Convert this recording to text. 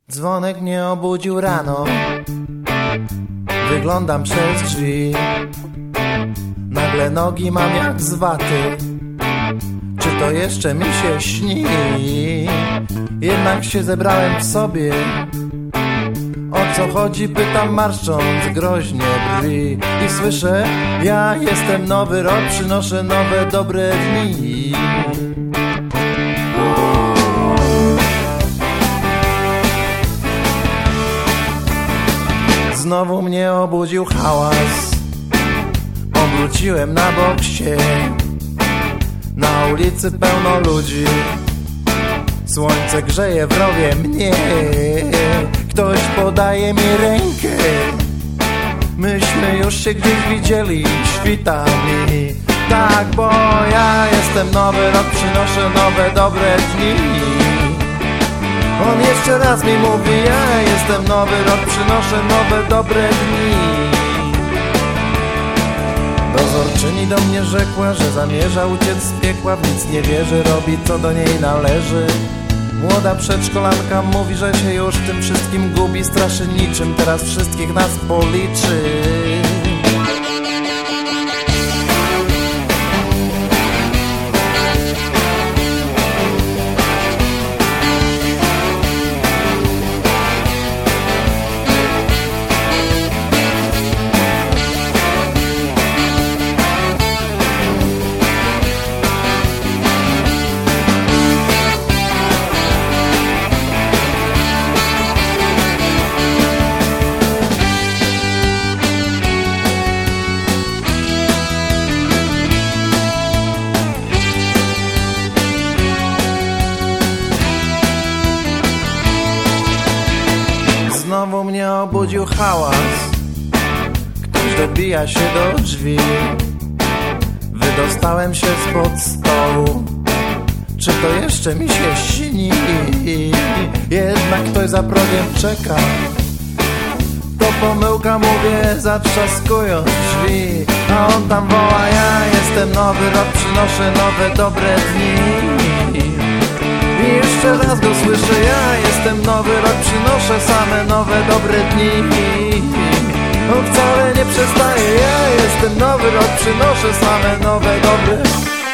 Dzwonek mnie obudził rano. Wyglądam przez drzwi. Nagle nogi mam jak z waty. Czy to jeszcze mi się śni? Jednak się zebrałem w sobie. O co chodzi? Pytam, marszcząc groźnie brwi. I słyszę: ja jestem nowy rok, przynoszę nowe dobre dni. Znowu mnie obudził hałas. Obróciłem na bok się. Na ulicy pełno ludzi. Słońce grzeje w rowie mnie. Ktoś podaje mi rękę. Myśmy już się gdzieś widzieli. Świta mi. Tak, bo ja jestem nowy rok, przynoszę nowe dobre dni. On jeszcze raz mi mówi: ja jestem nowy rok, przynoszę nowe dobre dni. Dozorczyni do mnie rzekła, że zamierza uciec z piekła. W nic nie wierzy, robi co do niej należy. Młoda przedszkolanka mówi, że się już w tym wszystkim gubi. Straszy niczym, teraz wszystkich nas policzy. Znowu mnie obudził hałas. Ktoś dobija się do drzwi. Wydostałem się spod stołu. Czy to jeszcze mi się śni? Jednak ktoś za progiem czeka. To pomyłka, mówię, zatrzaskując drzwi. A on tam woła: ja jestem nowy rok, przynoszę nowe dobre dni. I jeszcze raz go słyszę: ja jestem nowy rok, przynoszę same nowe dobre dni. On wcale nie przestaje: ja jestem nowy rok, przynoszę same nowe dobre